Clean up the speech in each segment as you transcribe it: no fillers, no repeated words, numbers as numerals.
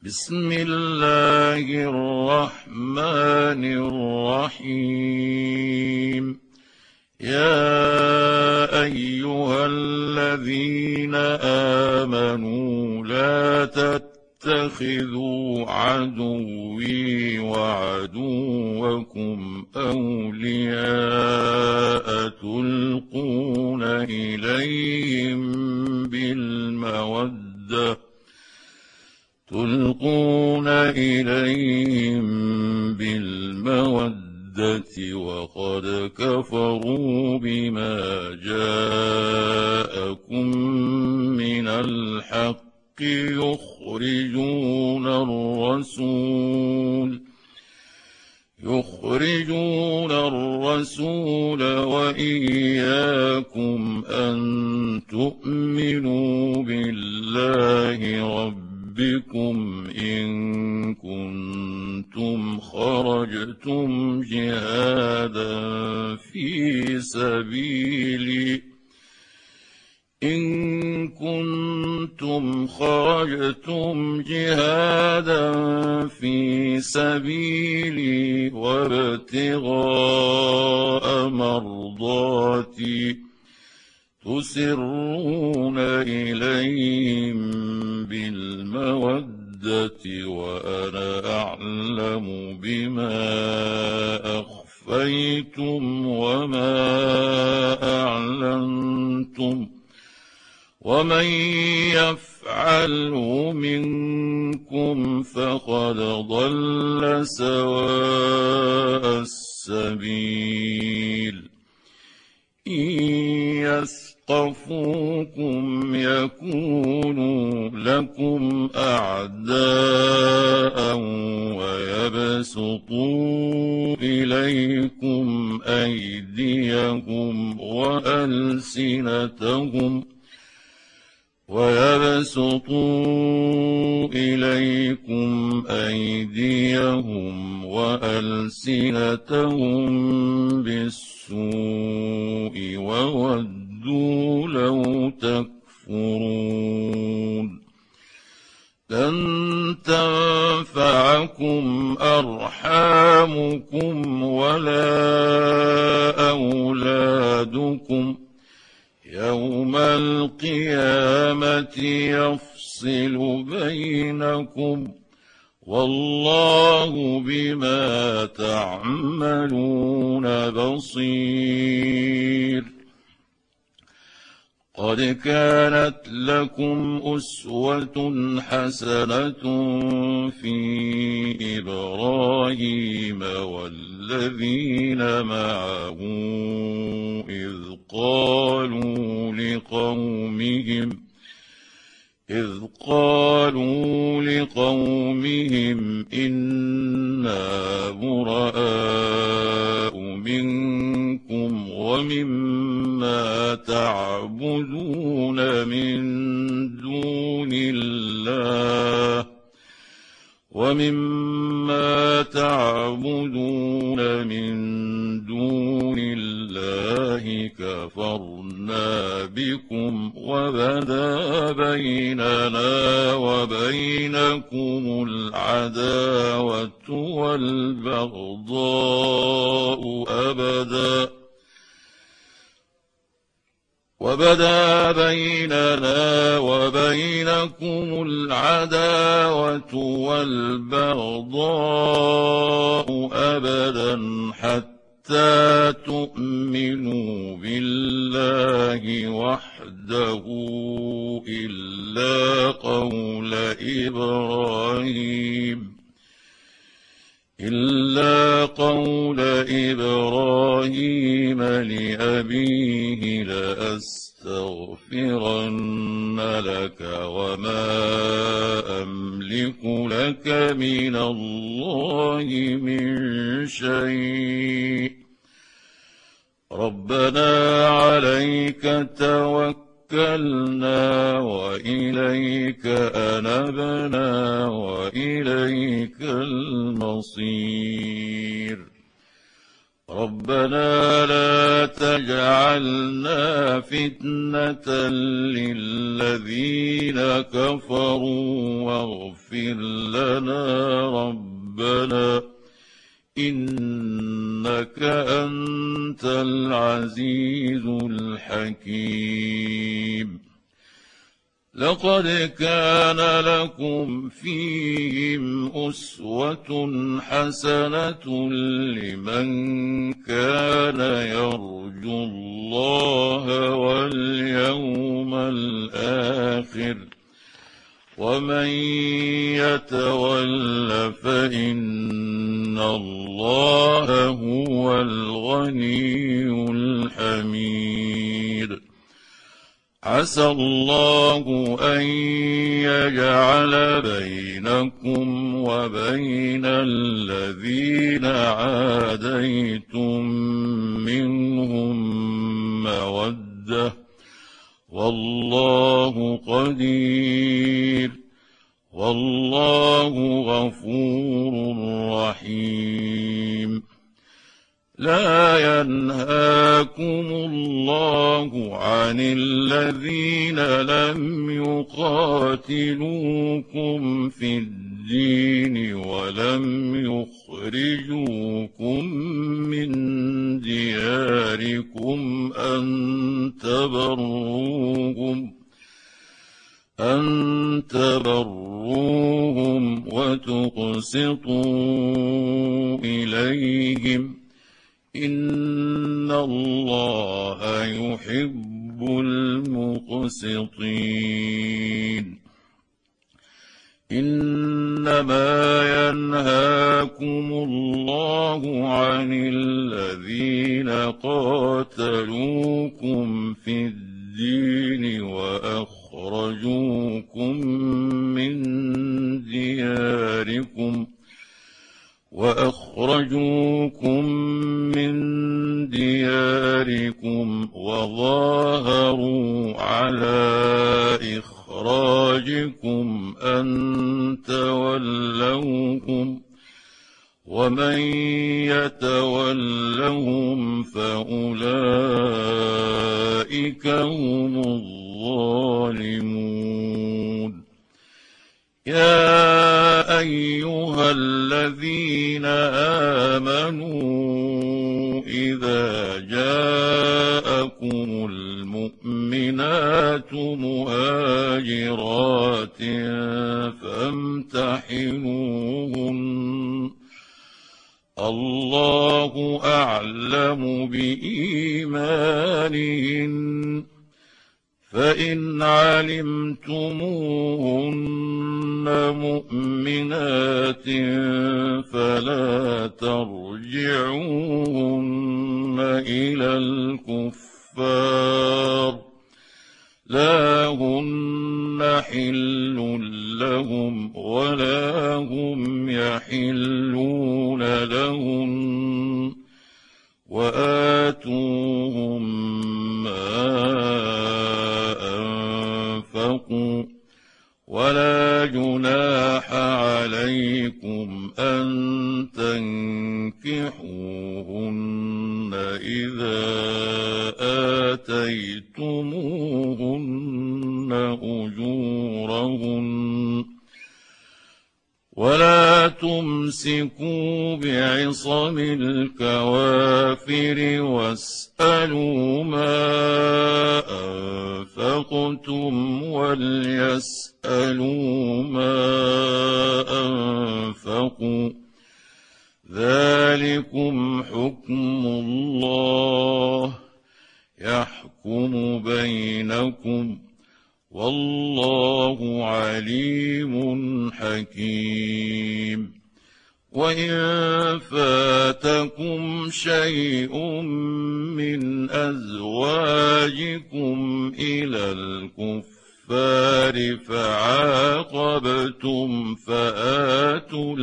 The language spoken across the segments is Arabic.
بسم الله الرحمن الرحيم. يا أيها الذين آمنوا لا تتخذوا عدوي وعدوكم أولياء تلقون إليهم بالمودة وقد كفروا بما جاءكم من الحق يخرجون الرسول وإياكم أن تؤمنوا بالله ربكم إن كنتم خرجتم جهادا في سبيلي وابتغاء مرضاتي تسرون إليهم بالمودة وأنا أعلم بما أخفيتم وما أعلنتم ومن يفعله منكم فقد ضل سواء السبيل. إن يثقفوكم يكونوا لكم أعداء ويبسطوا إليكم أيديهم وألسنتهم بالسوء وودوا لو تكفرون. لن تنفعكم أرحامكم ولا أولادكم يوم القيامة يفصل بينكم والله بما تعملون بصير. قد كانت لكم أسوة حسنة في إبراهيم والذين معه إذ قالوا لقومهم إنا براء منكم ومما تعبدون من دون الله كفرنا بكم وبدا بيننا وبينكم العداوة والبغضاء أبدا حتى تؤمنوا بالله وحده إلا قول إبراهيم لأبيه لأستغفرن لك وما أملك لك من الله من شيء ربنا عليك توكلنا وإليك أنبنا وإليك المصير. ربنا لا تجعلنا فتنة للذين كفروا واغفر لنا ربنا إنك أنت العزيز الحكيم لقد كان لكم فيهم أسوة حسنة لمن كان يرجو الله واليوم الآخر ومن يتول فإن الله هو الغني الحميد عسى الله أن يجعل بينكم وبين الذين عاديتم منهم مودة والله قدير والله غفور رحيم لا ينهاكم الله عن الذين لم يقاتلوكم في الدين ولم يخرجوكم من دياركم أن تبروهم وتقسطوا إليهم إن الله يحب المقسطين إنما ينهاكم الله عن الذين قاتلوكم في الدين وأخرجوكم من دياركم وظاهروا على إخراجكم أن تولوهم ومن يتولهم فأولئك هم الظالمون يا أيها الذين آمنوا إذا جاءكم المؤمنات مهاجرات فامتحنوهن الله أعلم بإيمانهن فإن علمتموهن مؤمنات فلا ترجعوهن إلى الكفار لا هن حل لهم ولا هم يحلون لهن وآتوهم ما أنفقوا ولا جناح عليكم أن تنكحوهن إذا آتيتموهن أجورهن ولا تمسكوا بعصم الكوافر واسألوا ما أنفقتم وليسألوا ما أنفقوا ذلكم حكم الله يحكم بينكم والله عليم حكيم وإن فاتكم شيء من أزواجكم إلى الكفار فعاقبتم فآتوا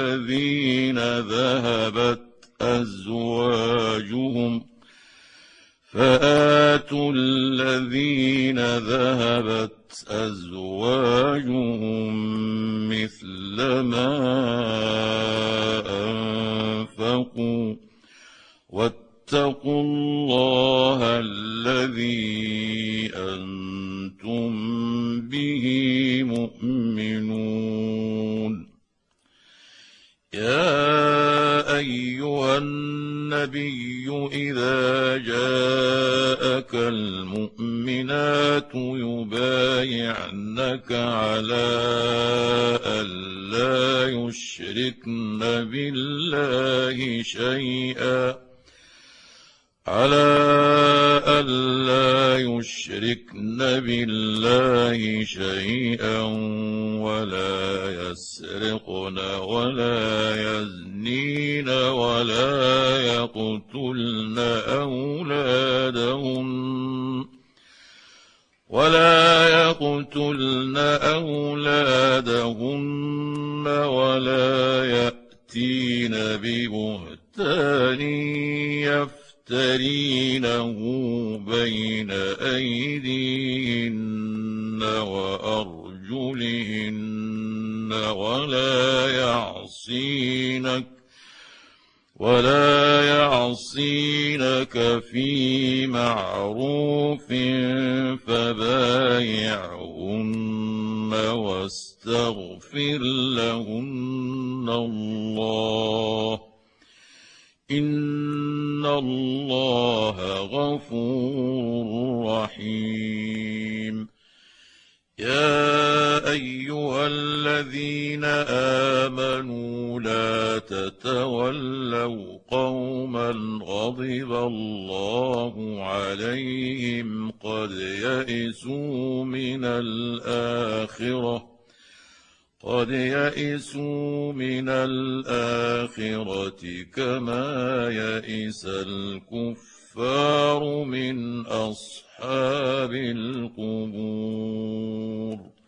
الذين ذهبت أزواجهم مثل ما أنفقوا واتقوا الله الذي أنتم به مؤمنون. يا أيها النبي إذا جاءك المؤمنات يبايعنك على ألا يشركن بالله شيئا ولا يسرقن ولا يزنين ولا يقتلن أولادهن ولا يأتين ببهتان يفترينه بين أيديهن وأرجلهن ولا يعصينك في معروف فبايعهن واستغفر لهن الله إن الله غفور رحيم. يا أيها الذين آمنوا لا تتولوا قوما غضب الله عليهم قد يئسوا من الآخرة كما يئس الكفار من أصحاب القبور.